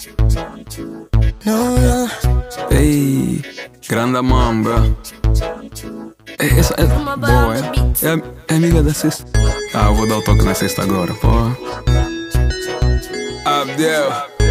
No. Ei, grande mamba. Essa é boa, é amiga da Cista. Eu vou dar o toque na Cista agora, pô. Abdel.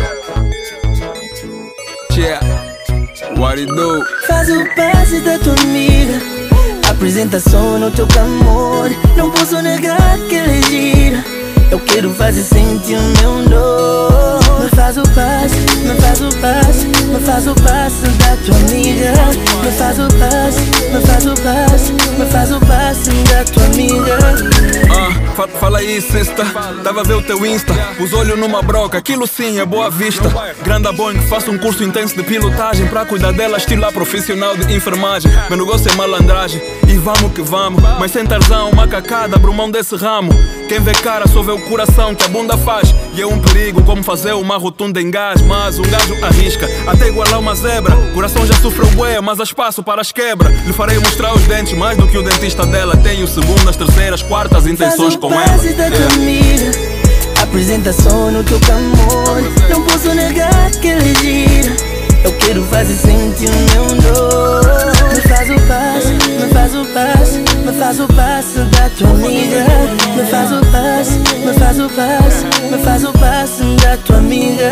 Yeah, what it do? Faz o passe da tua amiga, apresentação no teu clamor. Não posso negar que ela é gira. Eu quero fazer sentir o meu dor. Me faz o passe, me faz o passe, me faz o passe da tua amiga. Me faz o passe, me faz o passe, me faz o passe da tua amiga. Fala aí, Cista. Tava a ver o teu Insta. Os olhos numa broca, aquilo sim é Boa Vista. Grande Boeing, faço um curso intenso de pilotagem pra cuidar dela, estilo profissional de enfermagem. Meu negócio é malandragem e vamos que vamos. Mas sem Tarzão, macacada, abro mão desse ramo. Quem vê cara só vê o coração que a bunda faz. E é um perigo como fazer uma rotunda em gás. Mas um gajo arrisca, até igualar uma zebra. Coração já sofreu bué, mas há espaço para as quebras. Lhe farei mostrar os dentes mais do que o dentista dela. Tenho segundas, terceiras, quartas intenções com ela. Da tua amiga, apresentação no teu clamor. Não posso negar que ela é gira. Eu quero fazer sentir o meu dor. Me faz o passe, me faz o passe, me faz o passe da tua amiga. Me faz o passe, me faz o passe, me faz o passe da tua amiga.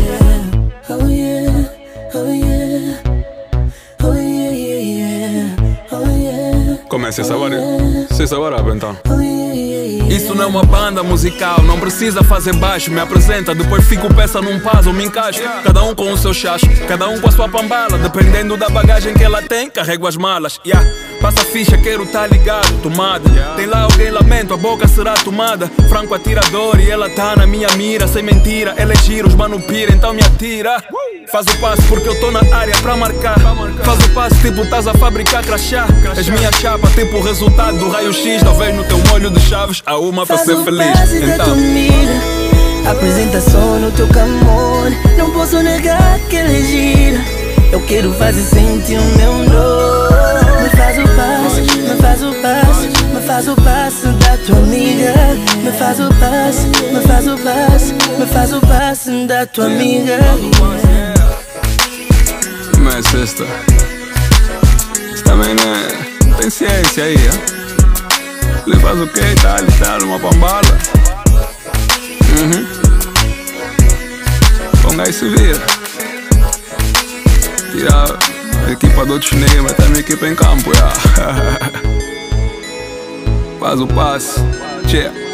Oh yeah, oh yeah, oh yeah, yeah, yeah, oh yeah. Começa essa hora, essa hora, então. Oh yeah. Isso não é uma banda musical, não precisa fazer baixo. Me apresenta, depois fico peça num puzzle, me encaixo. Cada um com o seu chacho, cada um com a sua pambala. Dependendo da bagagem que ela tem, carrego as malas. Passa a ficha, quero tá ligado, tomada. Tem lá alguém, lamento, a boca será tomada. Franco atirador e ela tá na minha mira. Sem mentira, ela é gira, os mano pira, então me atira. Faz o passe porque eu tô na área pra marcar. Faz o passe tipo estás a fabricar crachá. És minha chapa, tipo o resultado do raio-x. Talvez no teu molho de chaves há uma pra ser feliz. Então apresentação no teu clamor. Não posso negar que ela é gira. Eu quero fazer sentir o meu dor. Me faz o passe, me faz o passe, me faz o passe da tua amiga. Me faz o passe, me faz o passe, me faz o passe da tua amiga. Mas Cista, isso também né? Tem ciência aí, Ele faz o que e tal, uma pambala. Ponga aí se vira. Tira a equipa do outro chinês, mas tem a minha equipa em campo, Faz o passe, tchê.